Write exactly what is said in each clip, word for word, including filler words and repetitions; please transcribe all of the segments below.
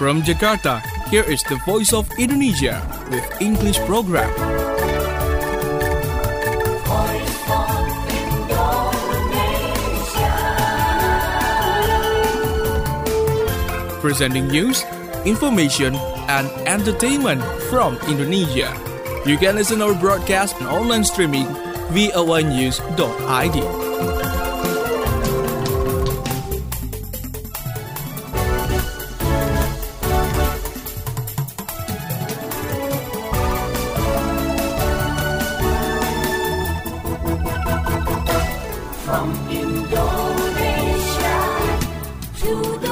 From Jakarta, here is the Voice of Indonesia with English program. Voice of Indonesia. Presenting news, information, and entertainment from Indonesia. You can listen our broadcast and online streaming v o a news dot i d. From Indonesia to the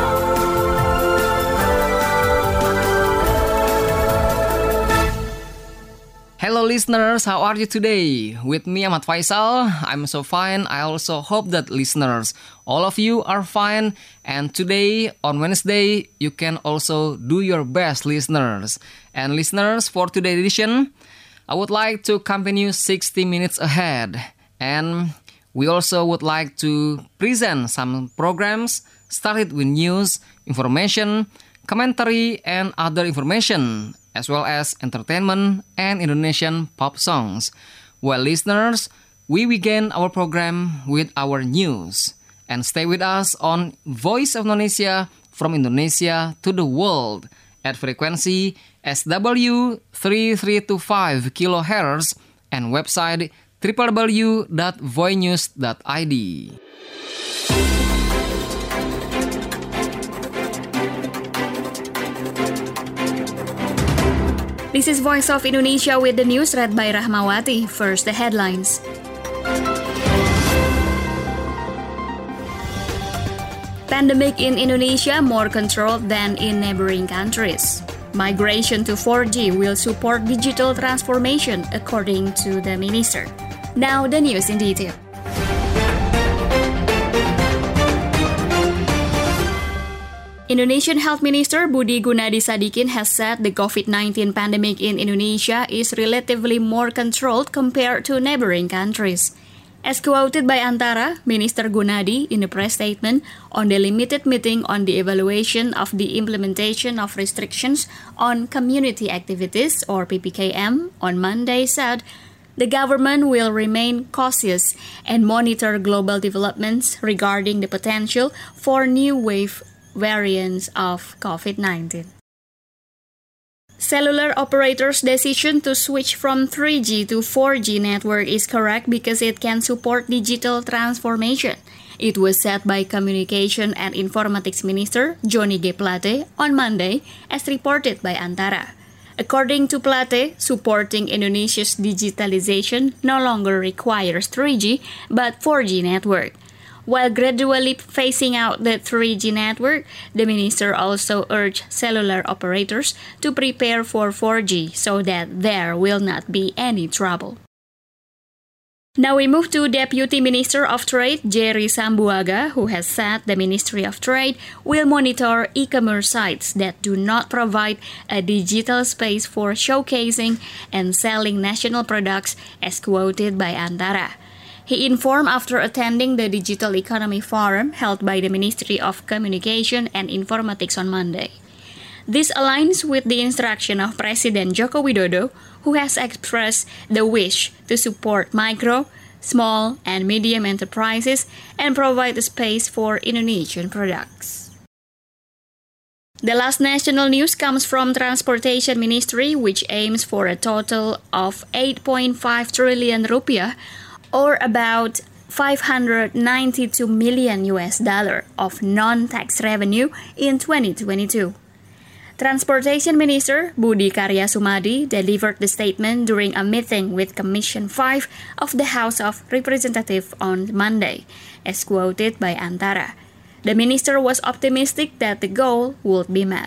Hello listeners, how are you today? With me Ahmad Faisal, I'm so fine. I also hope that listeners, all of you are fine. And today, on Wednesday, you can also do your best, listeners. And listeners, for today's edition, I would like to accompany you sixty minutes ahead. And we also would like to present some programs started with news, information, commentary, and other information, as well as entertainment and Indonesian pop songs. Well, listeners, we begin our program with our news. And stay with us on Voice of Indonesia from Indonesia to the world at frequency S W three three two five kilohertz and website w w w dot voinews dot i d. This is Voice of Indonesia with the news read by Rahmawati. First, the headlines. Pandemic in Indonesia more controlled than in neighboring countries. Migration to four G will support digital transformation, according to the minister. Now, the news in detail. Indonesian Health Minister Budi Gunadi Sadikin has said the covid nineteen pandemic in Indonesia is relatively more controlled compared to neighboring countries. As quoted by Antara, Minister Gunadi in a press statement on the limited meeting on the evaluation of the implementation of restrictions on community activities or P P K M on Monday said the government will remain cautious and monitor global developments regarding the potential for new wave variants of covid nineteen. Cellular operators' decision to switch from three G to four G network is correct because it can support digital transformation. It was said by Communication and Informatics Minister Johnny G. Plate on Monday, as reported by Antara. According to Plate, supporting Indonesia's digitalization no longer requires three G but four G network. While gradually phasing out the three G network, the minister also urged cellular operators to prepare for four G so that there will not be any trouble. Now we move to Deputy Minister of Trade Jerry Sambuaga, who has said the Ministry of Trade will monitor e-commerce sites that do not provide a digital space for showcasing and selling national products, as quoted by Antara. He informed after attending the Digital Economy Forum held by the Ministry of Communication and Informatics on Monday. This aligns with the instruction of President Joko Widodo, who has expressed the wish to support micro, small, and medium enterprises and provide a space for Indonesian products. The last national news comes from Transportation Ministry, which aims for a total of eight point five trillion rupiah, or about five hundred ninety-two million U S dollar of non-tax revenue in twenty twenty-two. Transportation Minister Budi Karya Sumadi delivered the statement during a meeting with Commission five of the House of Representatives on Monday, as quoted by Antara. The minister was optimistic that the goal would be met.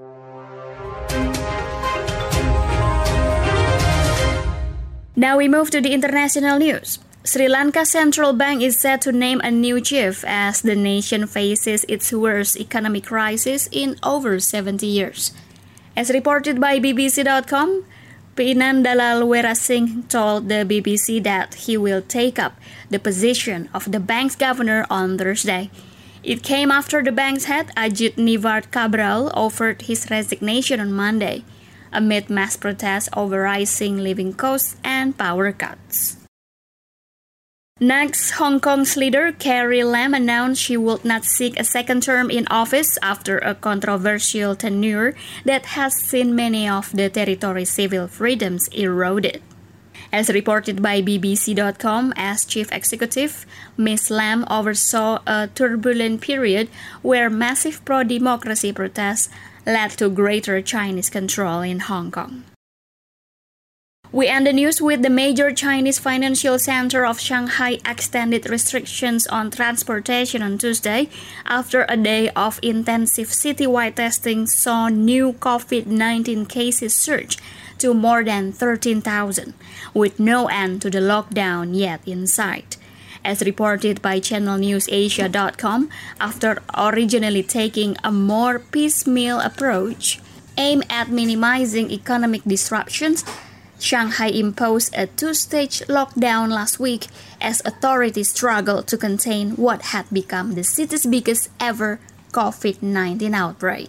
Now we move to the international news. Sri Lanka Central Bank is set to name a new chief as the nation faces its worst economic crisis in over seventy years. As reported by B B C dot com, Pinandalal Werasinghe told the B B C that he will take up the position of the bank's governor on Thursday. It came after the bank's head, Ajit Nivard Cabral, offered his resignation on Monday, amid mass protests over rising living costs and power cuts. Next, Hong Kong's leader Carrie Lam announced she would not seek a second term in office after a controversial tenure that has seen many of the territory's civil freedoms eroded. As reported by B B C dot com, as chief executive, Miz Lam oversaw a turbulent period where massive pro-democracy protests led to greater Chinese control in Hong Kong. We end the news with the major Chinese financial center of Shanghai extended restrictions on transportation on Tuesday after a day of intensive citywide testing saw new COVID nineteen cases surge to more than thirteen thousand, with no end to the lockdown yet in sight. As reported by Channel News Asia dot com, after originally taking a more piecemeal approach aimed at minimizing economic disruptions, Shanghai imposed a two-stage lockdown last week as authorities struggled to contain what had become the city's biggest ever COVID nineteen outbreak.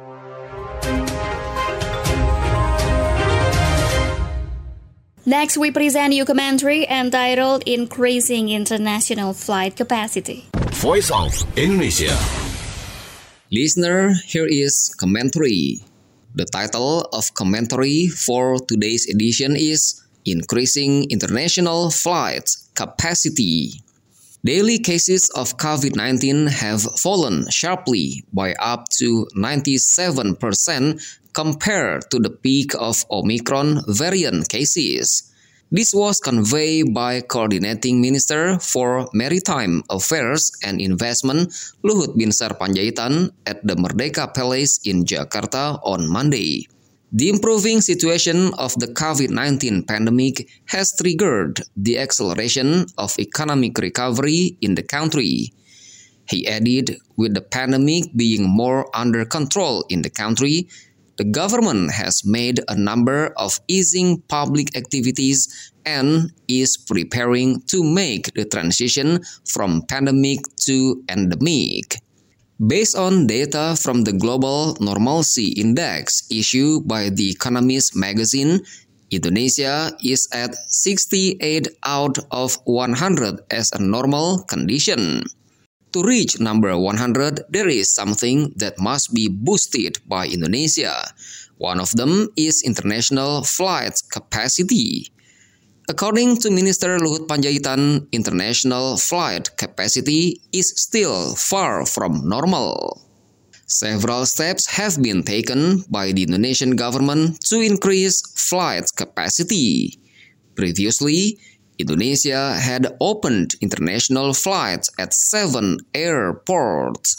Next, we present you commentary entitled Increasing International Flight Capacity. Voice of Indonesia. Listener, here is commentary. The title of commentary for today's edition is Increasing International Flight Capacity. Daily cases of COVID nineteen have fallen sharply by up to ninety-seven percent compared to the peak of Omicron variant cases. This was conveyed by Coordinating Minister for Maritime Affairs and Investment Luhut Binsar Panjaitan at the Merdeka Palace in Jakarta on Monday. The improving situation of the COVID nineteen pandemic has triggered the acceleration of economic recovery in the country. He added, with the pandemic being more under control in the country, the government has made a number of easing public activities and is preparing to make the transition from pandemic to endemic. Based on data from the Global Normalcy Index issued by The Economist magazine, Indonesia is at sixty-eight out of one hundred as a normal condition. To reach number one hundred, there is something that must be boosted by Indonesia. One of them is international flight capacity. According to Minister Luhut Panjaitan, international flight capacity is still far from normal. Several steps have been taken by the Indonesian government to increase flight capacity. Previously, Indonesia had opened international flights at seven airports.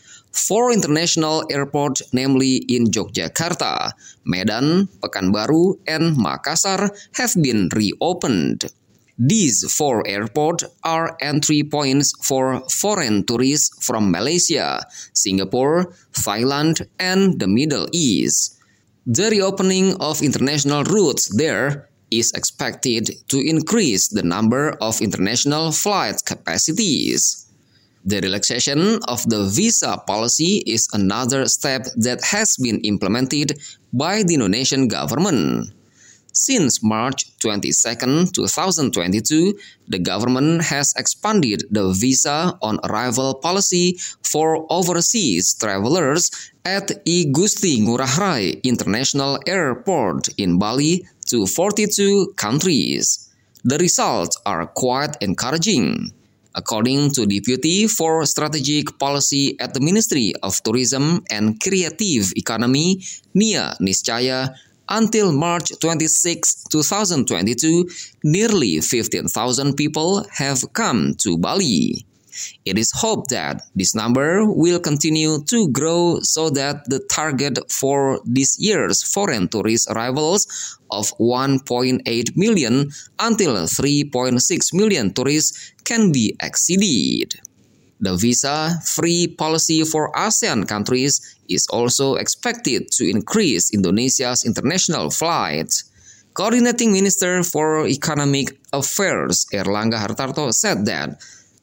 Four international airports, namely in Yogyakarta, Medan, Pekanbaru, and Makassar, have been reopened. These four airports are entry points for foreign tourists from Malaysia, Singapore, Thailand, and the Middle East. The reopening of international routes there is expected to increase the number of international flight capacities. The relaxation of the visa policy is another step that has been implemented by the Indonesian government. Since March twenty-second, twenty twenty-two, the government has expanded the visa on arrival policy for overseas travelers at I Gusti Ngurah Rai International Airport in Bali to forty-two countries. The results are quite encouraging. According to Deputy for Strategic Policy at the Ministry of Tourism and Creative Economy, Nia Niscaya, until March twenty-sixth, twenty twenty-two, nearly fifteen thousand people have come to Bali. It is hoped that this number will continue to grow so that the target for this year's foreign tourist arrivals of one point eight million until three point six million tourists can be exceeded. The visa-free policy for ASEAN countries is also expected to increase Indonesia's international flights. Coordinating Minister for Economic Affairs Erlangga Hartarto said that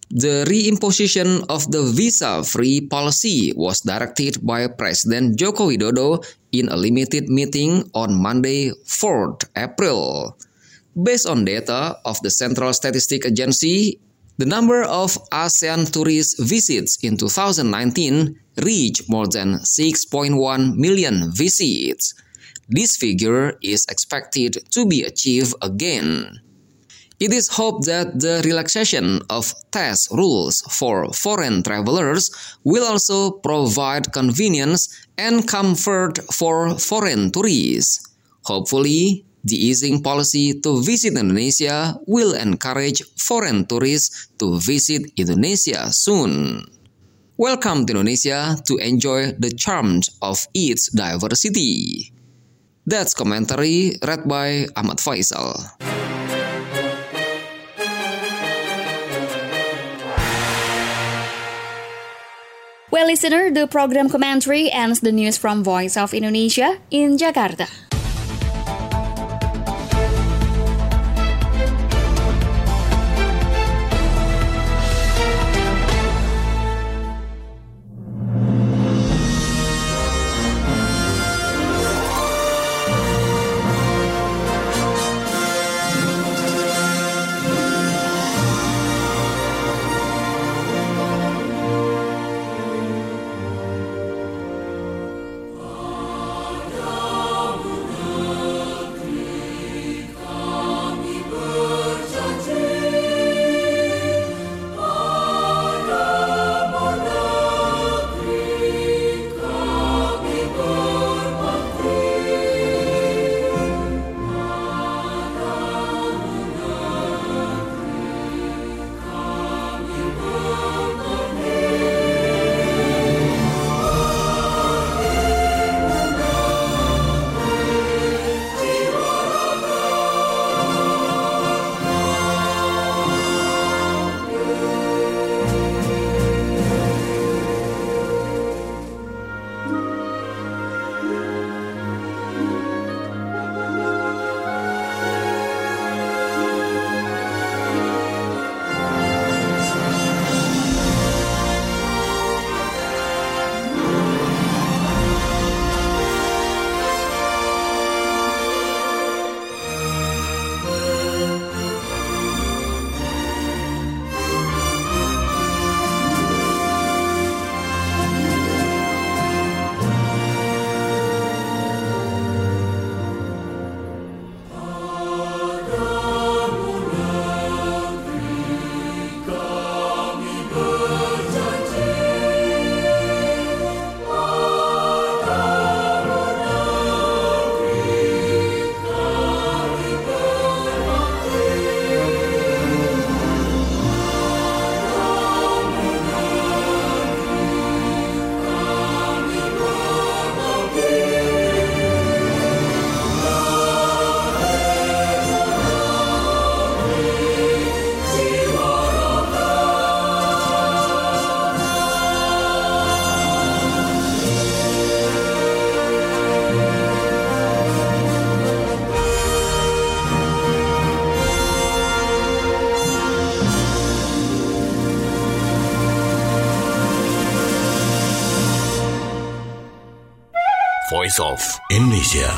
The reimposition of the visa-free policy was directed by President Joko Widodo in a limited meeting on Monday, fourth April. Based on data of the Central Statistics Agency, the number of ASEAN tourist visits in two thousand nineteen reached more than six point one million visits. This figure is expected to be achieved again. It is hoped that the relaxation of test rules for foreign travelers will also provide convenience and comfort for foreign tourists. Hopefully, the easing policy to visit Indonesia will encourage foreign tourists to visit Indonesia soon. Welcome to Indonesia to enjoy the charms of its diversity. That's commentary read by Ahmad Faisal. Well, listener, the program commentary ends the news from Voice of Indonesia in Jakarta. Voice of Indonesia.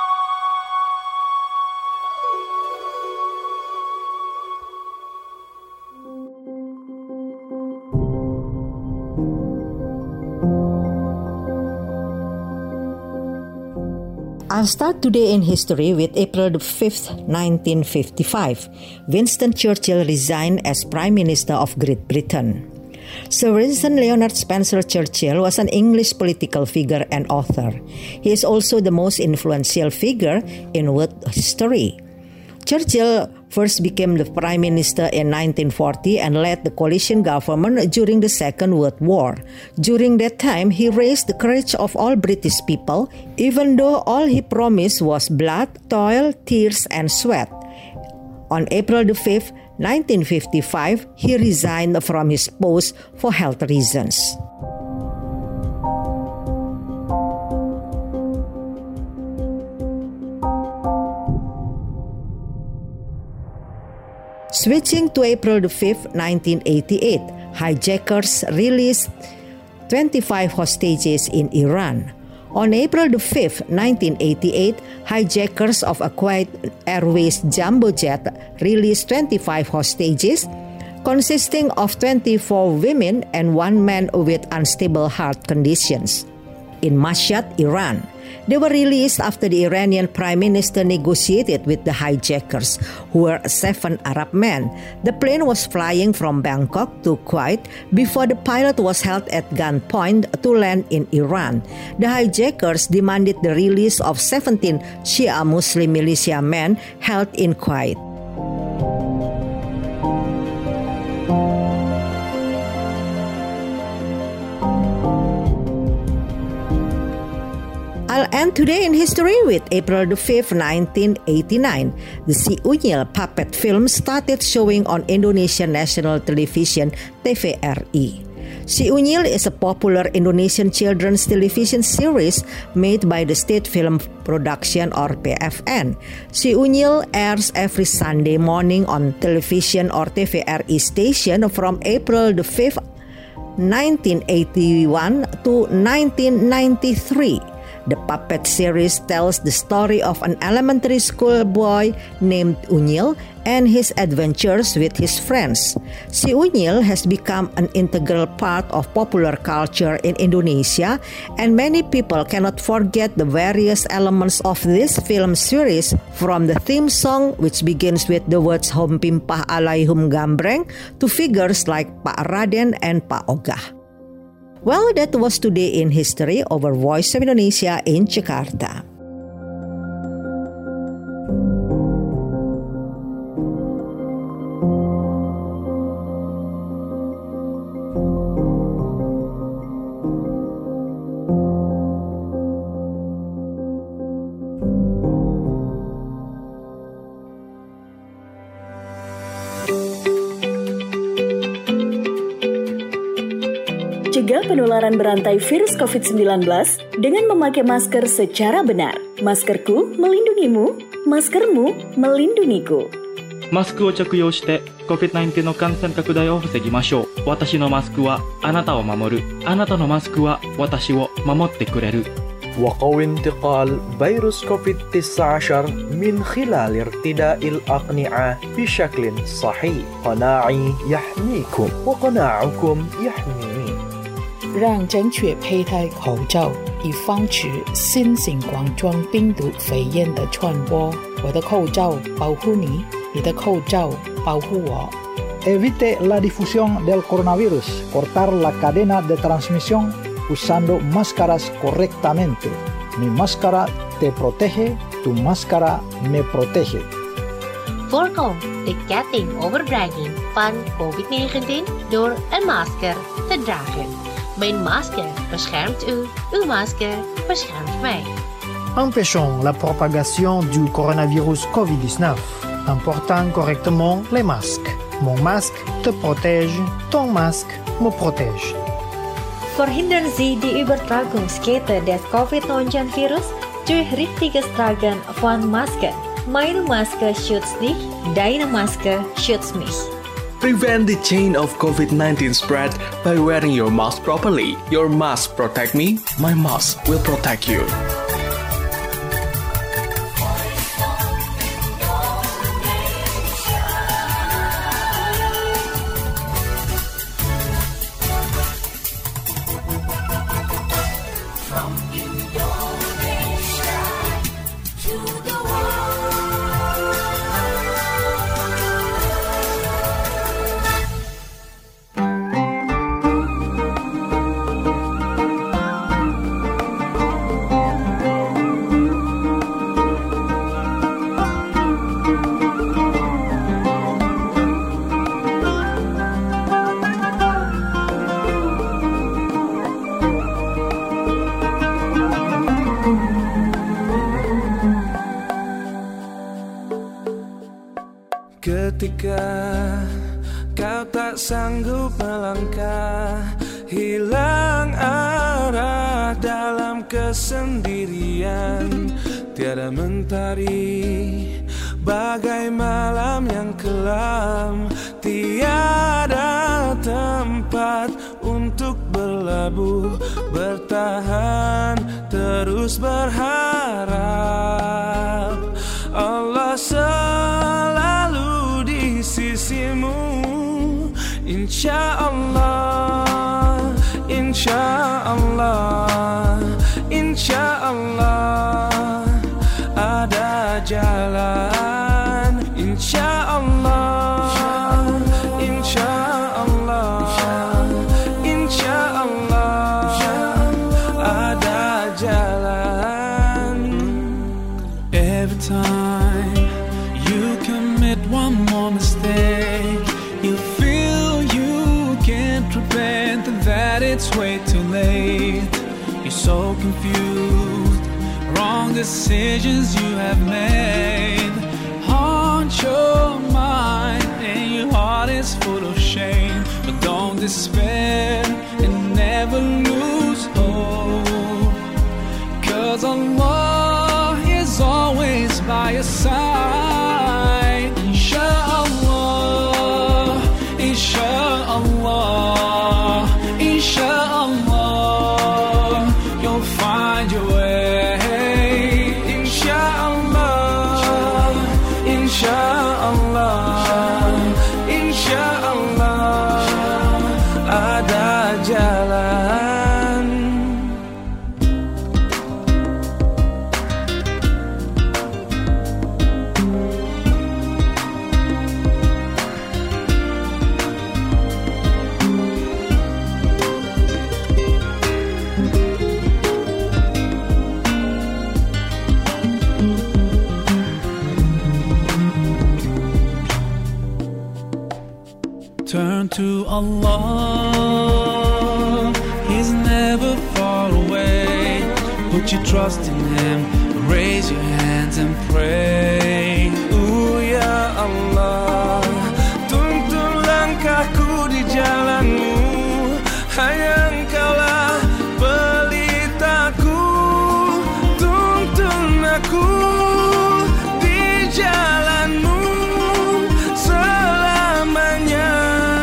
I'll start today in history with April the fifth, nineteen fifty-five. Winston Churchill resigned as Prime Minister of Great Britain. Sir Winston Leonard Spencer Churchill was an English political figure and author. He is also the most influential figure in world history. Churchill first became the Prime Minister in nineteen forty and led the coalition government during the Second World War. During that time, he raised the courage of all British people, even though all he promised was blood, toil, tears, and sweat. On April the fifth, nineteen fifty-five, he resigned from his post for health reasons. Switching to April the fifth, nineteen eighty-eight, hijackers released twenty-five hostages in Iran. On April the fifth, nineteen eighty-eight, hijackers of a Kuwait Airways jumbo jet released twenty-five hostages, consisting of twenty-four women and one man with unstable heart conditions. In Mashhad, Iran, they were released after the Iranian Prime Minister negotiated with the hijackers, who were seven Arab men. The plane was flying from Bangkok to Kuwait before the pilot was held at gunpoint to land in Iran. The hijackers demanded the release of seventeen Shia Muslim militia men held in Kuwait. I'll end today in history with April the fifth, nineteen eighty-nine. The Si Unyil puppet film started showing on Indonesian national television T V R I. Si Unyil is a popular Indonesian children's television series made by the State Film Production or P F N. Si Unyil airs every Sunday morning on television or T V R I station from April the fifth, nineteen eighty-one to nineteen ninety-three. The puppet series tells the story of an elementary school boy named Unyil and his adventures with his friends. Si Unyil has become an integral part of popular culture in Indonesia, and many people cannot forget the various elements of this film series, from the theme song, which begins with the words Hom Pimpah Alaihum Gambreng, to figures like Pak Raden and Pak Ogah. Well, that was Today in History over Voice of Indonesia in Jakarta. Cegah penularan berantai virus covid sembilan belas dengan memakai masker secara benar. Maskerku melindungimu, maskermu melindungiku. マスクを着用して コビッドナインティーン の感染拡大を防ぎましょう。私のマスクはあなたを守る。あなたのマスクは私を守ってくれる。 وقوي انتقال فيروس كوفيد تسعة عشر من خلال ارتداء الأقنعة بشكل صحيح. قناعي يحميكم وقناعكم يحميني. 让正确佩戴口罩，以防止新型冠状病毒肺炎的传播。我的口罩保护你，你的口罩保护我。 Evite la difusión del coronavirus. Cortar la cadena de transmisión usando máscaras correctamente. Mi máscara te protege, tu máscara me protege. Voorkom de ketting overdraging van covid negentien door een masker te dragen. Mijn masker beschermt u, uw masker beschermt mij. Empêchons la propagation du coronavirus covid dix-neuf en portant correctement les masques. Mon masque te protège, ton masque me protège. Verhindern Sie die Übertragungskette des covid neunzehn virus durch richtiges Tragen von Masken. Meine Maske schützt dich, deine Maske schützt mich. Prevent the chain of covid nineteen spread by wearing your mask properly. Your mask protect me, my mask will protect you. Ketika kau tak sanggup melangkah, hilang arah dalam kesendirian, tiada mentari bagai malam yang kelam, malam, tiada tempat untuk berlabuh, bertahan, terus berharap. Allah selalu di sisimu, insya Allah, insya Allah, insya Allah ada jalan, insya Allah, insya Allah, insya Allah ada jalan. Every time you commit one more mistake, you feel you can't repent and that it's way too late. You're so confused, wrong decisions you have made haunt your mind and your heart is full of shame. But don't despair and never lose hope, 'cause Allah is always by your side. Insha'Allah, Insha'Allah, Insha'Allah, you'll find your way. Insha'Allah, Insha'Allah, Insha'Allah ada jalan. Turn to Allah, He's never far away. Put your trust in Him, raise your hands and pray. Oh ya Allah, tuntun langkahku di jalanmu, hanya Engkaulah pelitaku. Tuntun aku di jalanmu selamanya.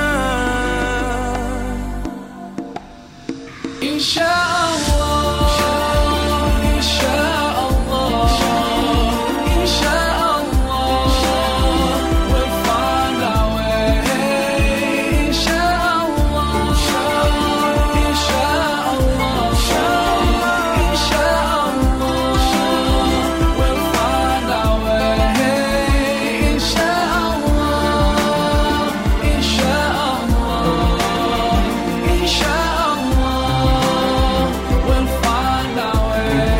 Insha'Allah, Insha'Allah, Insha'Allah, we'll find our way. Insha'Allah, Insha'Allah, Insha'Allah, we'll find our way. Insha'Allah, Insha'Allah, Insha'Allah, we'll find our way.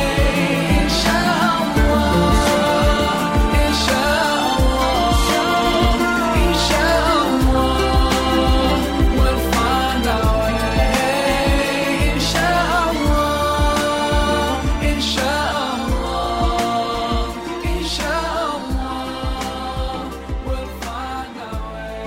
Insha'Allah, Insha'Allah, Insha'Allah, we'll find our way. Insha'Allah, Insha'Allah, Insha'Allah, we'll find our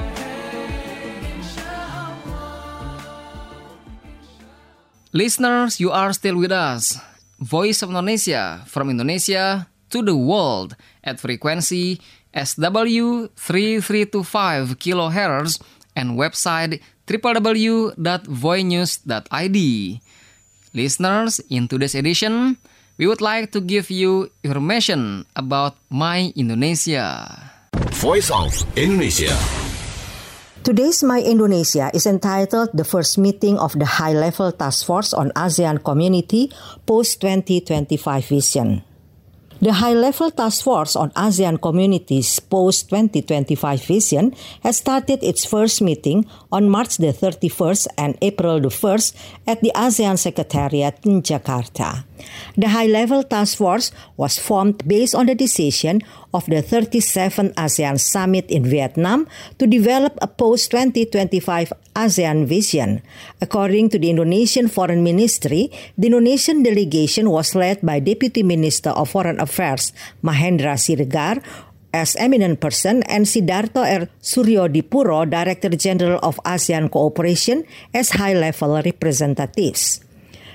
way. Listeners, you are still with us. Voice of Indonesia, from Indonesia to the world at frequency S W three three two five kilohertz and website w w w dot voinews dot i d. Listeners, in today's edition, we would like to give you information about My Indonesia. Voice of Indonesia. Today's My Indonesia is entitled The First Meeting of the High-Level Task Force on ASEAN Community Post twenty twenty-five Vision. The High-Level Task Force on ASEAN Communities Post twenty twenty-five Vision has started its first meeting on March the thirty-first and April the first at the ASEAN Secretariat in Jakarta. The High-Level Task Force was formed based on the decision of the thirty-seventh ASEAN Summit in Vietnam to develop a post twenty twenty-five ASEAN vision. According to the Indonesian Foreign Ministry, the Indonesian delegation was led by Deputy Minister of Foreign Affairs Mahendra Siregar as eminent person and Sidarto R. Suryodipuro, Director General of ASEAN Cooperation, as high-level representatives.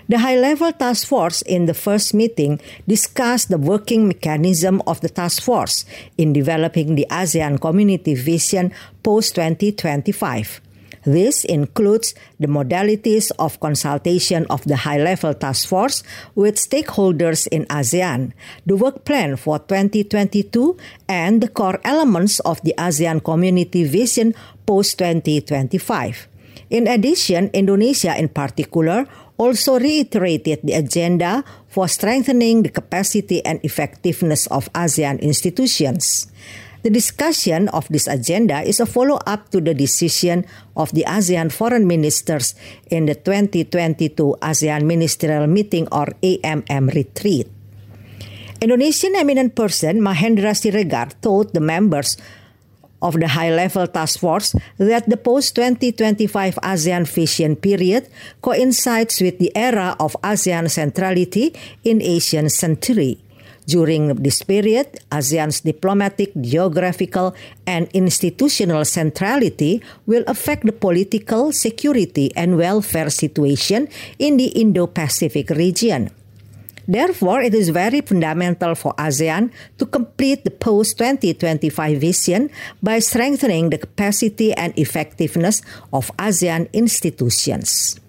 The high-level task force in the first meeting discussed the working mechanism of the task force in developing the ASEAN Community Vision post twenty twenty-five. This includes the modalities of consultation of the high-level task force with stakeholders in ASEAN, the work plan for twenty twenty-two, and the core elements of the ASEAN Community Vision post twenty twenty-five. In addition, Indonesia in particular also reiterated the agenda for strengthening the capacity and effectiveness of ASEAN institutions. The discussion of this agenda is a follow-up to the decision of the ASEAN foreign ministers in the twenty twenty-two ASEAN Ministerial Meeting or A M M retreat. Indonesian eminent person Mahendra Siregar told the members of the high-level task force that the post twenty twenty-five ASEAN Vision period coincides with the era of ASEAN centrality in Asian century. During this period, ASEAN's diplomatic, geographical, and institutional centrality will affect the political, security, and welfare situation in the Indo-Pacific region. Therefore, it is very fundamental for ASEAN to complete the post twenty twenty-five vision by strengthening the capacity and effectiveness of ASEAN institutions.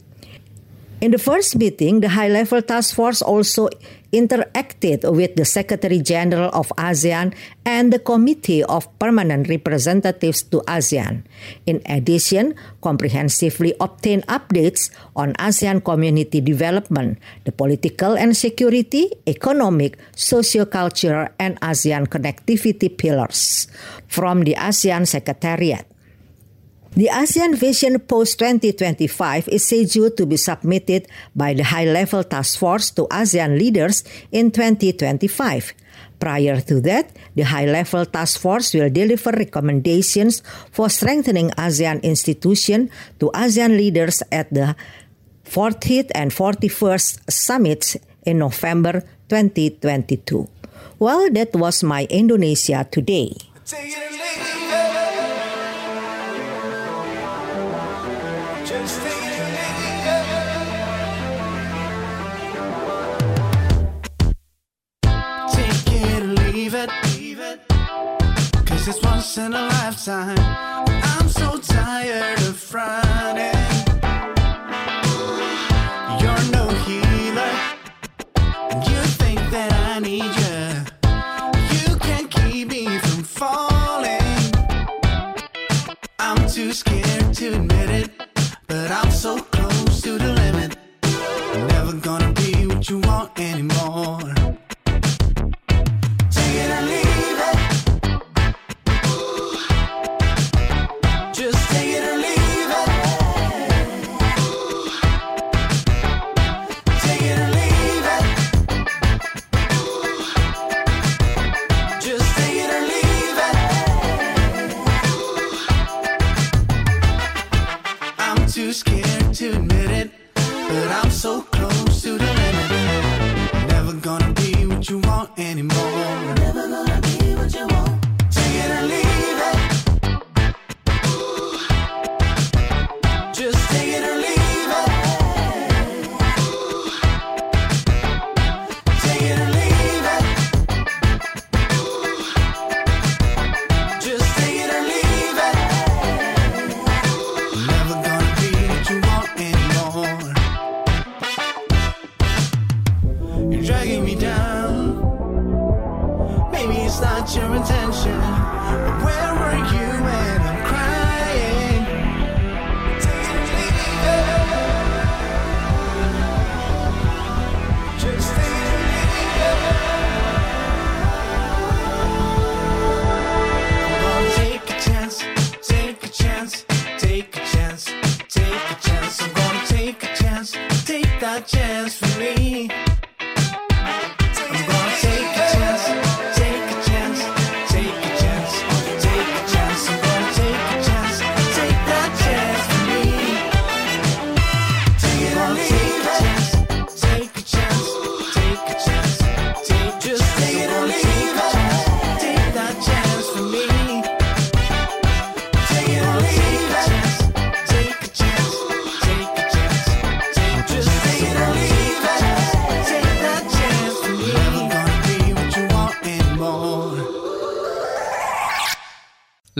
In the first meeting, the high-level task force also interacted with the Secretary General of ASEAN and the Committee of Permanent Representatives to ASEAN. In addition, comprehensively obtained updates on ASEAN community development, the political and security, economic, socio-cultural, and ASEAN connectivity pillars from the ASEAN Secretariat. The ASEAN Vision post twenty twenty-five is scheduled to be submitted by the high-level task force to ASEAN leaders in twenty twenty-five. Prior to that, the high-level task force will deliver recommendations for strengthening ASEAN institutions to ASEAN leaders at the fortieth and forty-first summits in November twenty twenty-two. Well, that was my Indonesia Today. It's once in a lifetime. I'm so tired of fronting. You're no healer, and you think that I need you. You can't keep me from falling. I'm too scared to admit it, but I'm so close to the limit. I'm never gonna be what you want anymore. Take it or leave it. Too scared to admit it, but I'm so close to the limit. Never gonna be what you want anymore. Never gonna be what you want. Take it or leave it. Just take it or leave it. Take it or leave it. Just take it or leave it. Never gonna be what you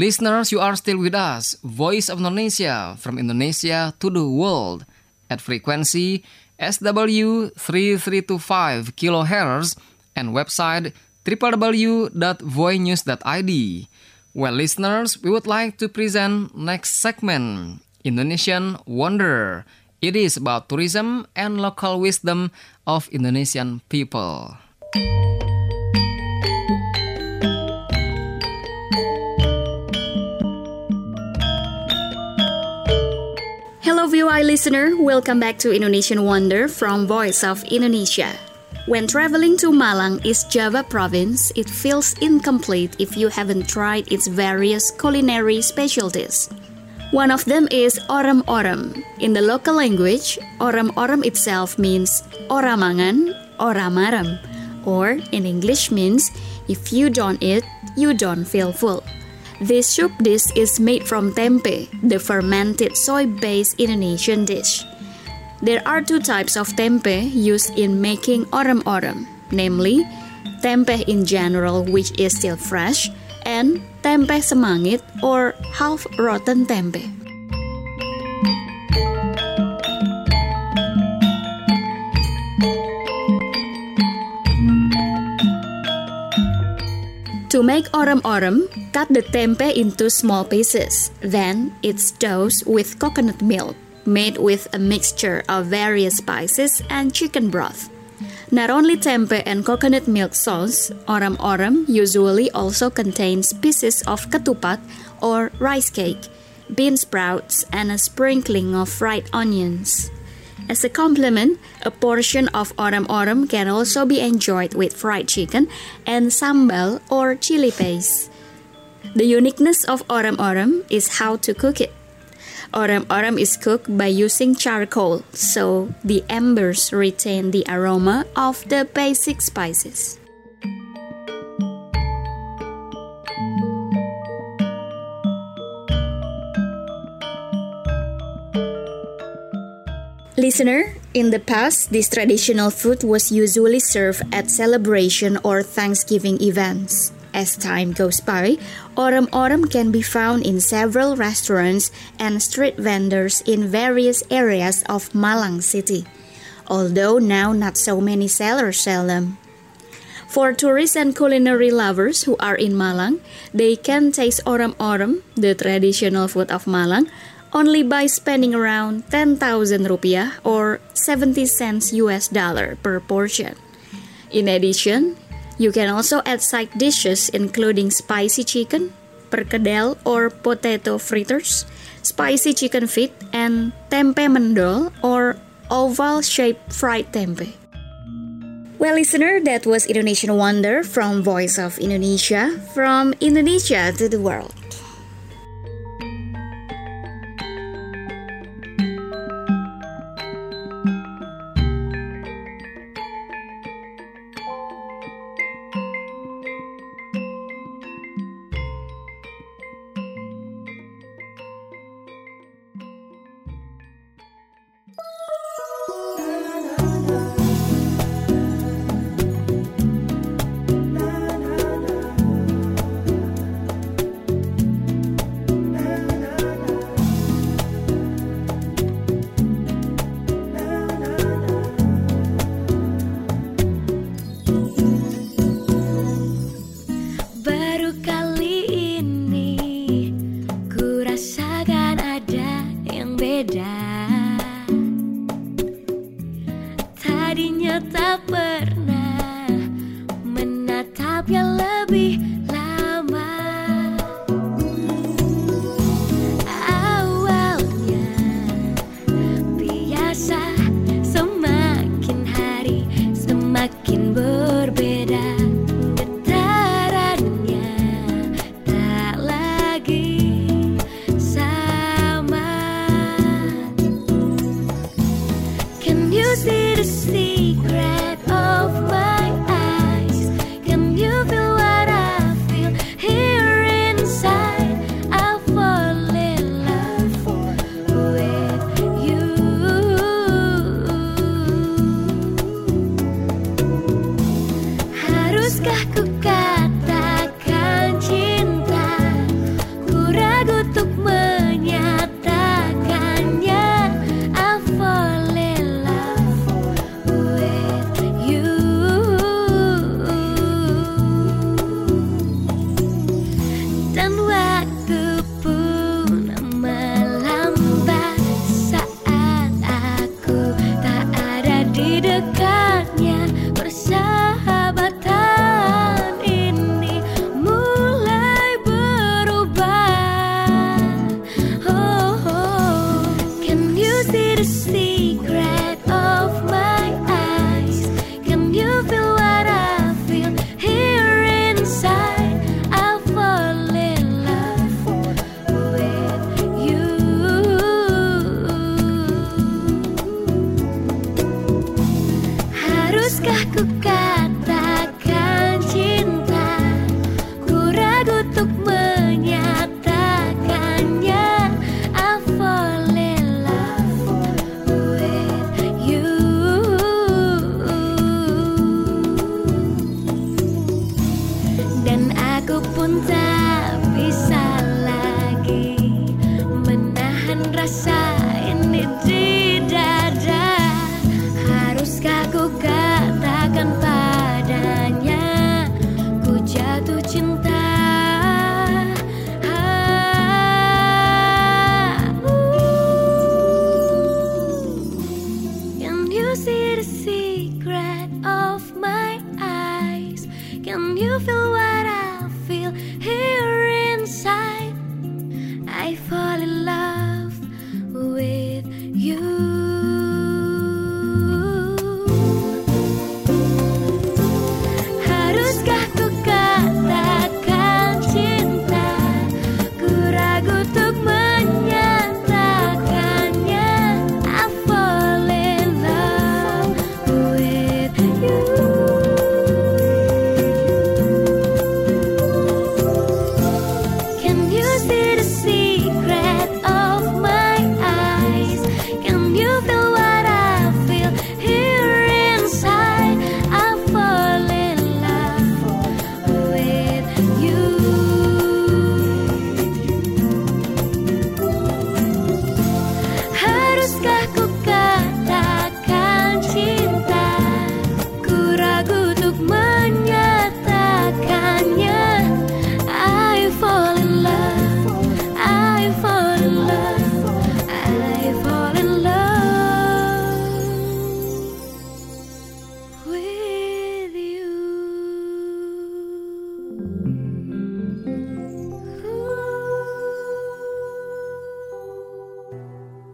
Listeners, you are still with us, Voice of Indonesia, from Indonesia to the world, at frequency S W three three two five kilohertz and website w w w dot voinews dot i d. Well, listeners, we would like to present next segment, Indonesian Wonder. It is about tourism and local wisdom of Indonesian people. Hello V O I listener, welcome back to Indonesian Wonder from Voice of Indonesia. When traveling to Malang, East Java province, it feels incomplete if you haven't tried its various culinary specialties. One of them is orem-orem. In the local language, orem-orem itself means ora mangan, ora marem, or in English means if you don't eat, you don't feel full. This soup dish is made from tempe, the fermented soy-based Indonesian dish. There are two types of tempe used in making orem-orem, namely tempe in general, which is still fresh, and tempe semangit or half-rotten tempe. To make orem-orem, cut the tempe into small pieces. Then it's dosed with coconut milk, made with a mixture of various spices and chicken broth. Not only tempeh and coconut milk sauce, orem-orem usually also contains pieces of ketupat or rice cake, bean sprouts, and a sprinkling of fried onions. As a complement, a portion of orem-orem can also be enjoyed with fried chicken and sambal or chili paste. The uniqueness of orem-orem is how to cook it. Orem-orem is cooked by using charcoal, so the embers retain the aroma of the basic spices. Listener, in the past, this traditional food was usually served at celebration or Thanksgiving events. As time goes by, orem-orem can be found in several restaurants and street vendors in various areas of Malang City, although now not so many sellers sell them. For tourists and culinary lovers who are in Malang, they can taste orem-orem, the traditional food of Malang, only by spending around ten thousand rupiah or seventy cents U S dollar per portion. In addition, you can also add side dishes including spicy chicken, perkedel or potato fritters, spicy chicken feet, and tempe mendol or oval-shaped fried tempe. Well, listener, that was Indonesian Wonder from Voice of Indonesia, from Indonesia to the world.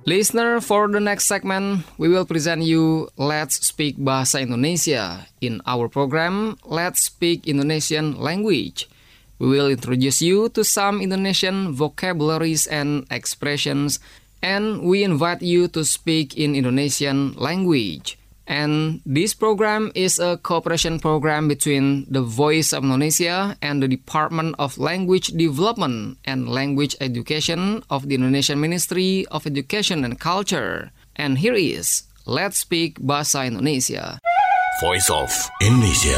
Listener, for the next segment, we will present you Let's Speak Bahasa Indonesia. In our program, Let's Speak Indonesian Language. We will introduce you to some Indonesian vocabularies and expressions, and we invite you to speak in Indonesian language. And this program is a cooperation program between the Voice of Indonesia and the Department of Language Development and Language Education of the Indonesian Ministry of Education and Culture. And here is Let's Speak Bahasa Indonesia. Voice of Indonesia.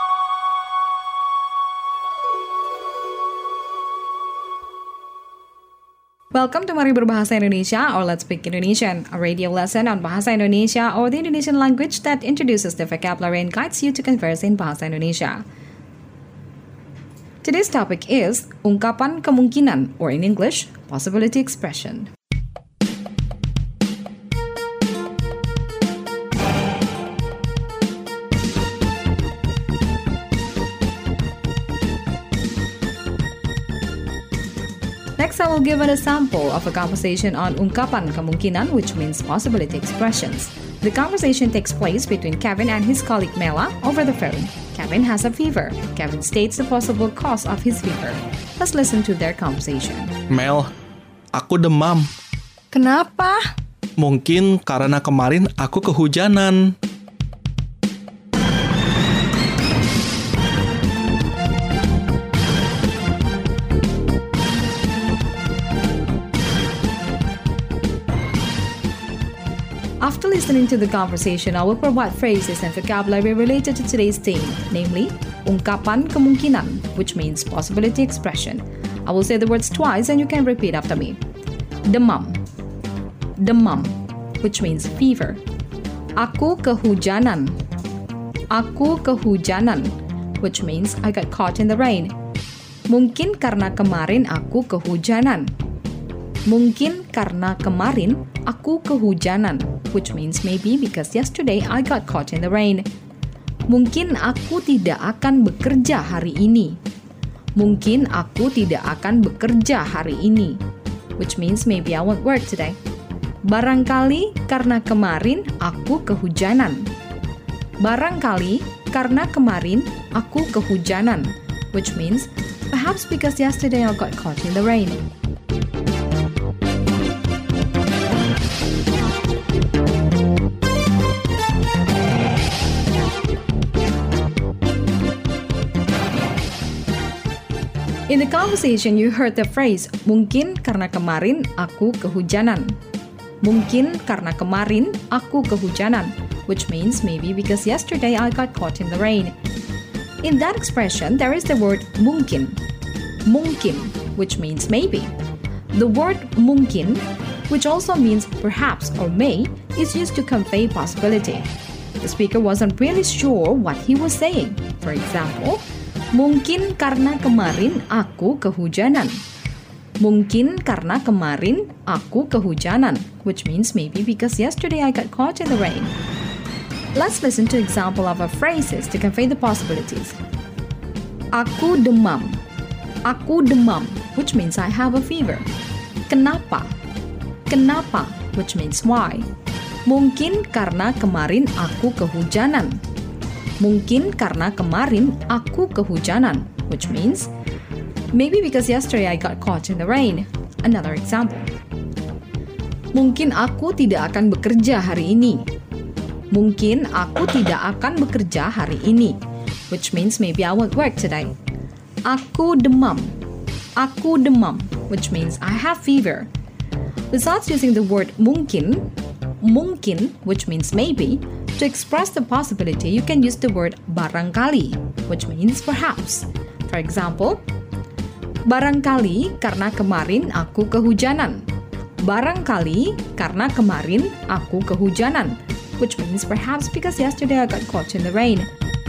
Welcome to Mari Berbahasa Indonesia or Let's Speak Indonesian, a radio lesson on Bahasa Indonesia or the Indonesian language that introduces the vocabulary and guides you to converse in Bahasa Indonesia. Today's topic is ungkapan kemungkinan, or in English, possibility expression. Next, I will give an example of a conversation on ungkapan kemungkinan, which means possibility expressions. The conversation takes place between Kevin and his colleague Mela over the phone. Kevin has a fever. Kevin states the possible cause of his fever. Let's listen to their conversation. Mel, aku demam. Kenapa? Mungkin karena kemarin aku kehujanan. After listening to the conversation, I will provide phrases and vocabulary related to today's theme, namely, ungkapan kemungkinan, which means possibility expression. I will say the words twice and you can repeat after me. Demam. Demam, which means fever. Aku kehujanan. Aku kehujanan, which means I got caught in the rain. Mungkin karena kemarin aku kehujanan. Mungkin karena kemarin aku kehujanan, which means maybe because yesterday I got caught in the rain. Mungkin aku tidak akan bekerja hari ini. Mungkin aku tidak akan bekerja hari ini, which means maybe I won't work today. Barangkali karena kemarin aku kehujanan. Barangkali karena kemarin aku kehujanan, which means perhaps because yesterday I got caught in the rain. In the conversation, you heard the phrase, mungkin karena kemarin aku kehujanan. Mungkin karena kemarin aku kehujanan, which means maybe because yesterday I got caught in the rain. In that expression, there is the word mungkin. Mungkin, which means maybe. The word mungkin, which also means perhaps or may, is used to convey possibility. The speaker wasn't really sure what he was saying. For example, mungkin karena kemarin aku kehujanan. Mungkin karena kemarin aku kehujanan, which means maybe because yesterday I got caught in the rain. Let's listen to example of our phrases to convey the possibilities. Aku demam. Aku demam, which means I have a fever. Kenapa? Kenapa, which means why. Mungkin karena kemarin aku kehujanan. Mungkin karena kemarin aku kehujanan, which means maybe because yesterday I got caught in the rain. Another example. Mungkin aku tidak akan bekerja hari ini. Mungkin aku tidak akan bekerja hari ini, which means maybe I won't work today. Aku demam. Aku demam, which means I have fever. Besides using the word mungkin, mungkin, which means maybe, to express the possibility, you can use the word barangkali, which means perhaps. For example, barangkali karena kemarin aku kehujanan. Barangkali karena kemarin aku kehujanan, which means perhaps because yesterday I got caught in the rain.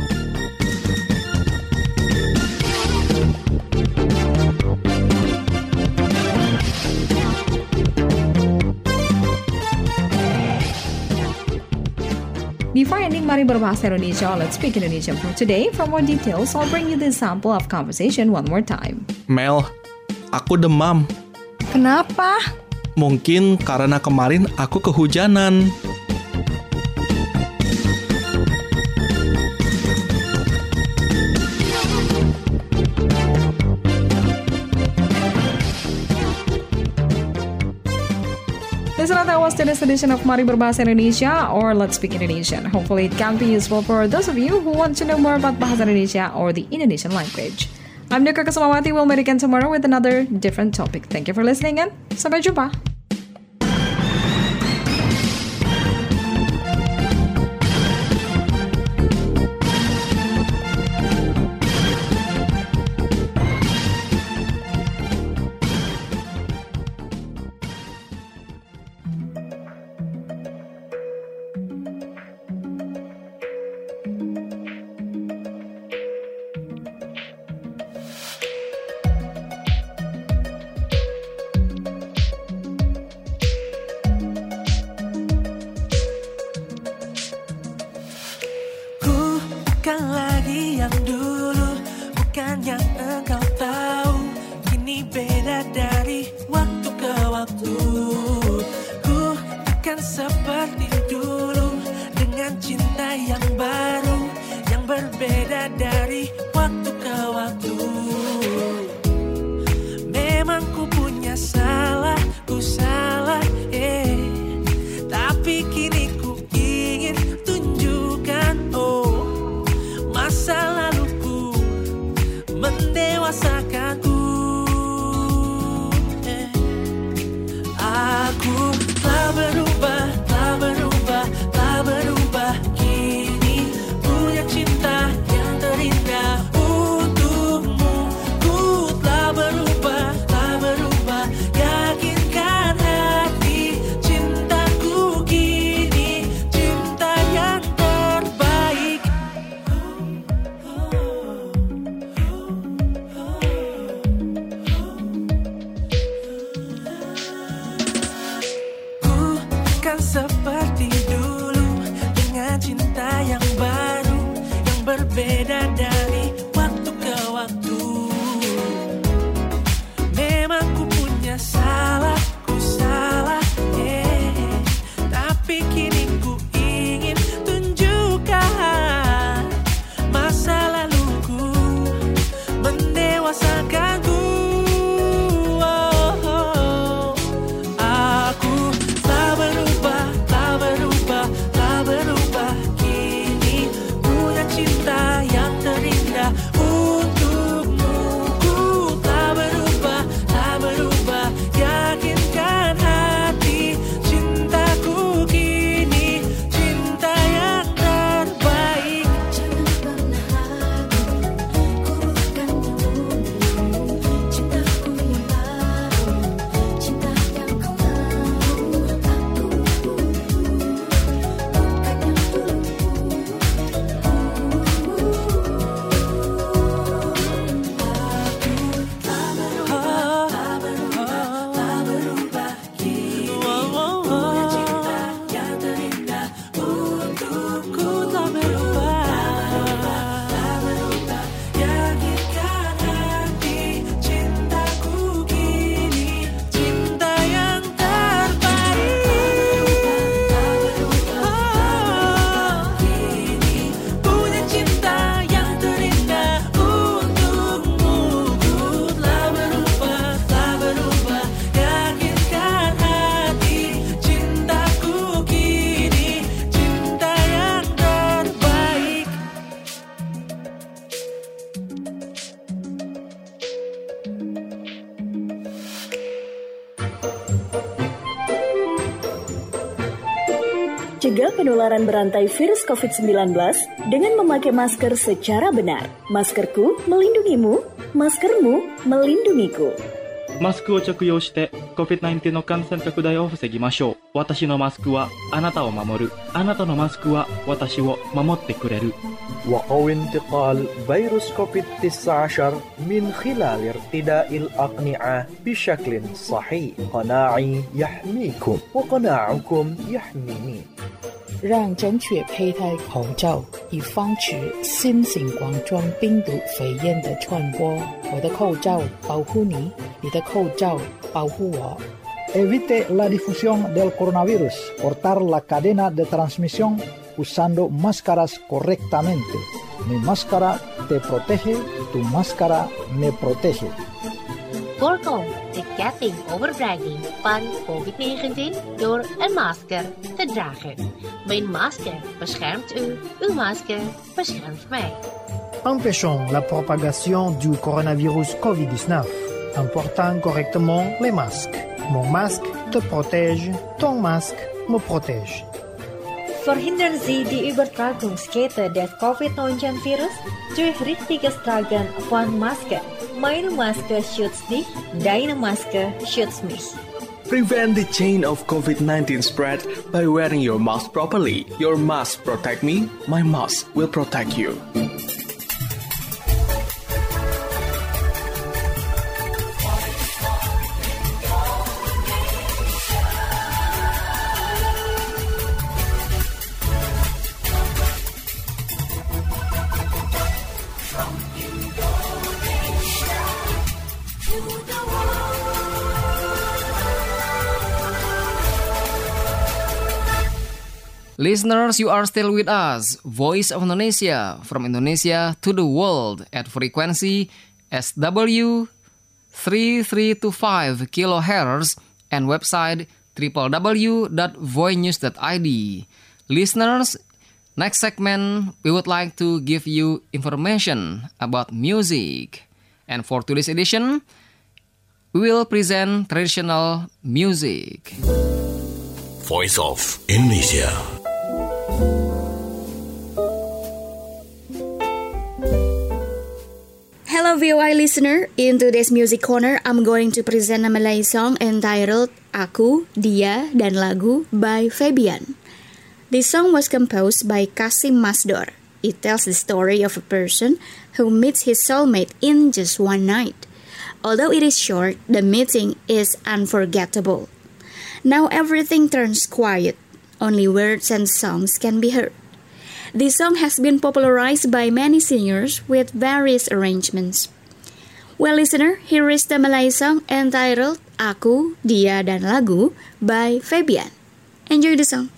Before ending Mari Berbahasa Indonesia, let's speak Indonesian for today. For more details, I'll bring you the sample of conversation one more time. Mel, aku demam. Kenapa? Mungkin karena kemarin aku kehujanan. Listener, that was today's edition of Mari Berbahasa Indonesia or Let's Speak Indonesian. Hopefully it can be useful for those of you who want to know more about Bahasa Indonesia or the Indonesian language. I'm Nika Kesumawati. We'll meet again tomorrow with another different topic. Thank you for listening and sampai jumpa. Bukan lagi yang dulu, bukan yang engkau tahu. Kini beda dari waktu ke waktu. Ku bukan seperti dulu, dengan cinta yang baru, yang berbeda dari waktu ke waktu. Memang ku punya salah, ku salah, eh. Tapi kini ku ingin tunjukkan, oh, masa laluku mendewasakanku. eh. Aku telah berubah, telah berubah, telah berubah. Kini punya cinta yang terindah untukmu. Ku telah berubah, telah berubah. Yakinkan hati, cintaku kini cinta yang terbaik. Bukan seperti dulu, dengan cinta yang baru, yang berbeda dari waktu ke waktu. Memang ku punya salah, ku salah, eh. Tapi kini ku ingin tunjukkan, masa laluku mendewasakanku. Oh, oh. Aku telah berubah, telah berubah, telah berubah. Kini punya cinta yang terindah untukmu. Ku telah berubah, telah berubah. Yakinkan hati, cintaku kini cinta yang terbaik. Cegah penularan berantai virus covid sembilan belas dengan memakai masker secara benar. Maskerku melindungimu, maskermu melindungiku. マスクを着用して コビッドナインティーン の感染拡大を防ぎましょう。私のマスクはあなたを守る。あなたのマスクは私を守ってくれる。 وقوي انتقال فيروس كوفيد تسعة عشر من خلال ارتداء الأقنعة بشكل صحيح. قناعي يحميكم وقناعكم يحميني. 让正确佩戴口罩，以防止新型冠状病毒肺炎的传播。我的口罩保护你，你的口罩保护我。 Evite la difusión del coronavirus. Cortar la cadena de transmisión usando máscaras correctamente. Mi máscara te protege, tu máscara me protege. Voorkom de ketting overdraging van covid negentien door een masker te dragen. Mijn masker beschermt u, uw masker beschermt mij. Empêchons la propagation du coronavirus covid dix-neuf en portant correctement les masques. Mon masque te protège, ton masque me protège. Verhindern Sie die Übertragungskette des covid neunzehn Virus durch richtiges Tragen von Maske. Meine Maske schützt dich, deine Maske schützt mich. Prevent the chain of covid nineteen spread by wearing your mask properly. Your mask protect me, my mask will protect you. Listeners, you are still with us, Voice of Indonesia, from Indonesia to the world at frequency S W three three two five kilohertz and website w w w dot voinews dot i d. Listeners, next segment we would like to give you information about music. And for today's edition, we will present traditional music. Voice of Indonesia. Hello V O I listener, in today's music corner I'm going to present a Malay song entitled Aku, Dia, dan Lagu by Fabian. This song was composed by Kasim Masdor. It tells the story of a person who meets his soulmate in just one night. Although it is short, the meeting is unforgettable. Now everything turns quiet. Only words and songs can be heard. This song has been popularized by many singers with various arrangements. Well, listener, here is the Malay song entitled Aku, Dia, dan Lagu by Fabian. Enjoy the song.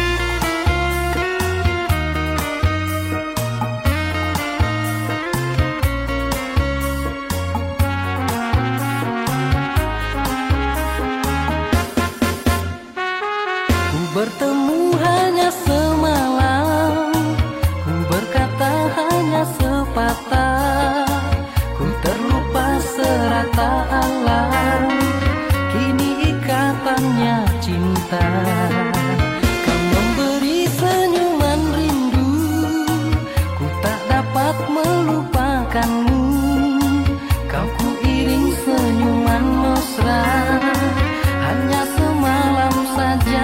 Bertemu hanya semalam, ku berkata hanya sepatah, ku terlupa serata alam, kini ikatannya cinta. Kau memberi senyuman rindu, ku tak dapat melupakanmu, kau ku iring senyuman mesra, hanya semalam saja.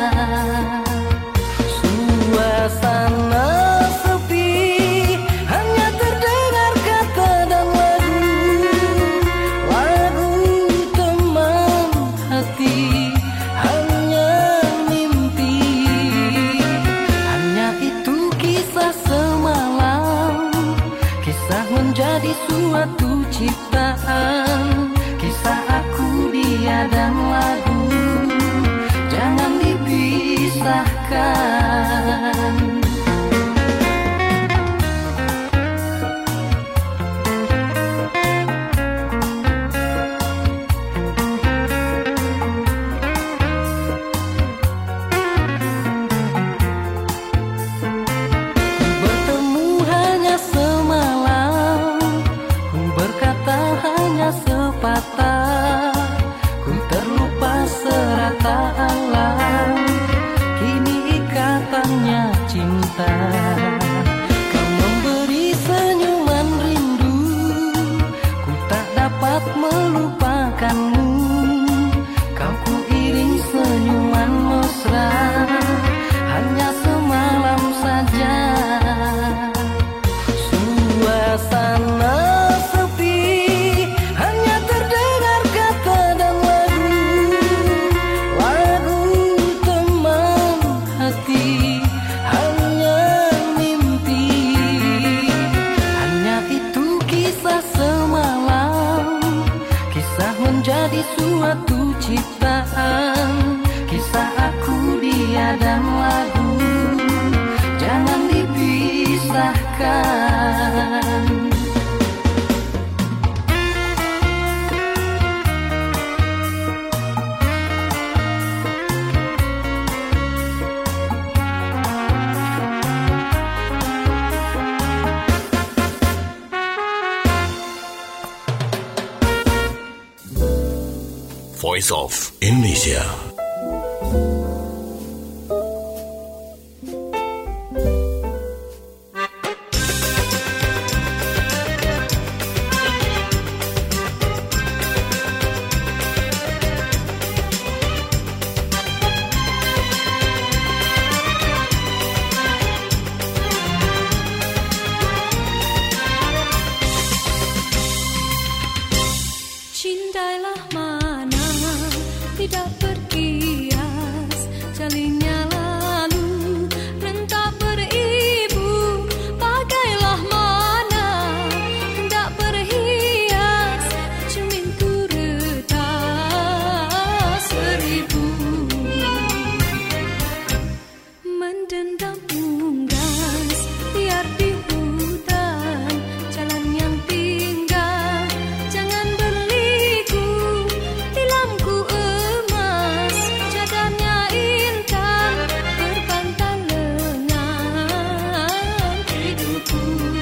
Suasana sepi, hanya terdengar kata dan lagu, lagu teman hati, hanya mimpi. Hanya itu kisah semalam, kisah menjadi suatu ciptaan, kisah aku, dia, dan lagu, jangan dipisahkan. Ku terlupa serata alam, kini ikat perasaan, kisah aku, dia dan lagu, jangan dipisahkan. Voice of Indonesia. Cintailah mana tidak berkias, jalinnya lalu rentak beribu. Pakailah mana hendak berhias, cerminku retak seribu. Mendendam unggas biar di hutan, jalan yang tinggal jangan berliku. Tilamku emas, cadangnya intan, berbantal lengan hidupku.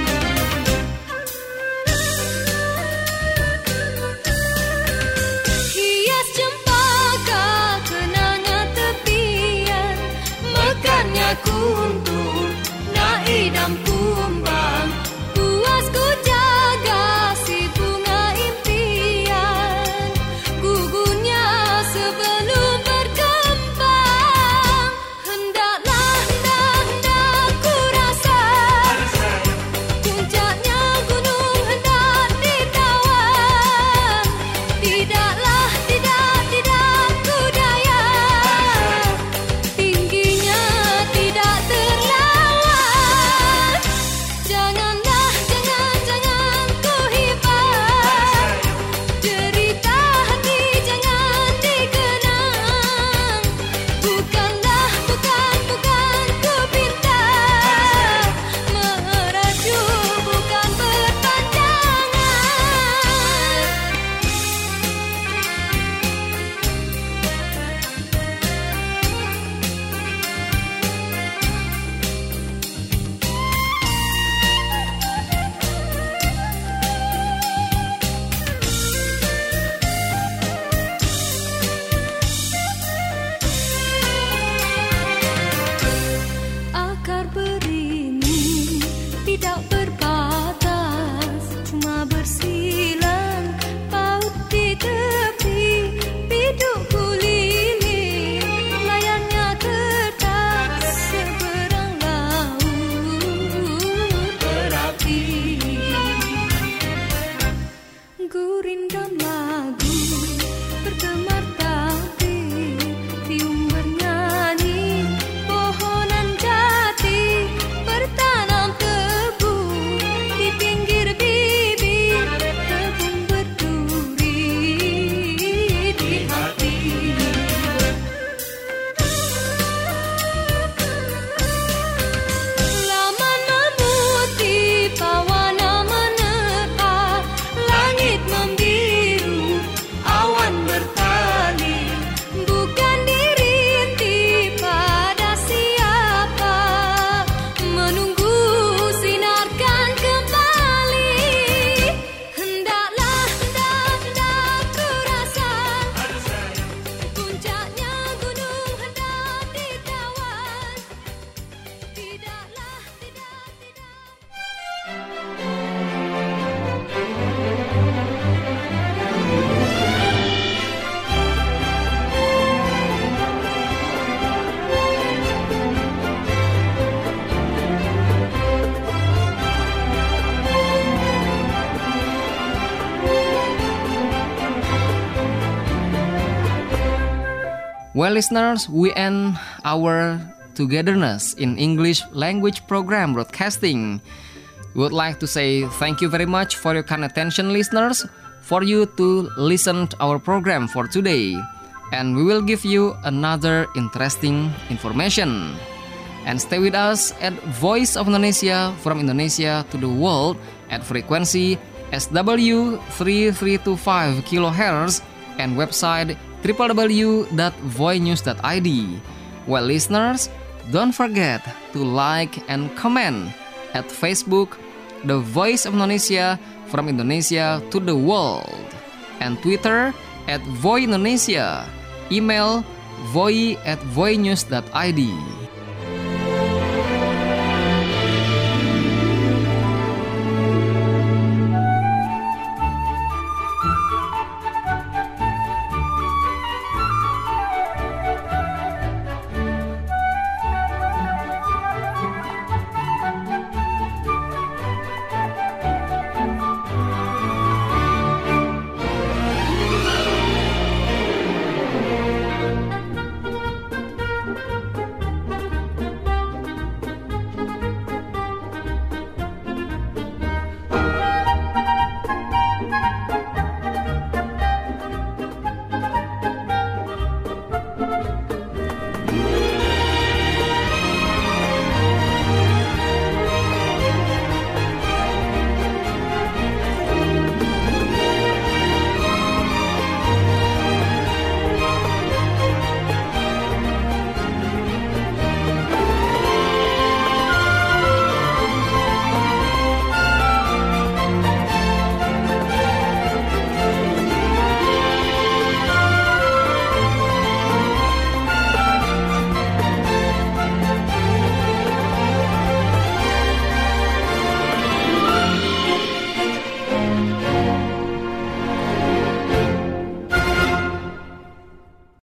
Hias cempaka kenanga tepian, mekarnya kuntur nak idam kumbang. Puasku jaga si bunga impian, gugurnya sebelum berkembang. Hendaklah, hendak, hendak ku rasa, puncaknya gunung hendak ditawan. Tidaklah, tidak, tidak ku daya, tingginya tidak terlawan. Janganlah, jangan, jangan ku hibah, derita hati jangan dikenang. Bukanlah, bukan, bukan ku pinta, merajuk bukan berpanjangan. Akar beringin tidak berbatas, cuma bersilang paut di tepi. Bidukku lilin, layarnya kertas, seberang laut berapi. Gurindam lagu bergemar tabir, tiung bernyanyi, pohonan jati bertanam tebu di pinggir bibir, tebung berduri di hati. Laman memutih, pawana menerpa, langit membiru, awan bertali. Bukan dirintih pada siapa, menunggu sinarkan kembali. Hendaklah, hendak, hendak ku rasa, puncaknya gunung hendak ditawan. Tidaklah, tidak, tidak. Well, listeners, we end our togetherness in English language program broadcasting. We would like to say thank you very much for your kind attention, listeners, for you to listen to our program for today. and we will give you another interesting information. And stay with us at Voice of Indonesia from Indonesia to the world at frequency S W three three two five kilohertz and website w w w dot voice news dot i d. Well, listeners, don't forget to like and comment at Facebook, The Voice of Indonesia from Indonesia to the world, and Twitter at Voice Indonesia, email voice at voice news dot i d.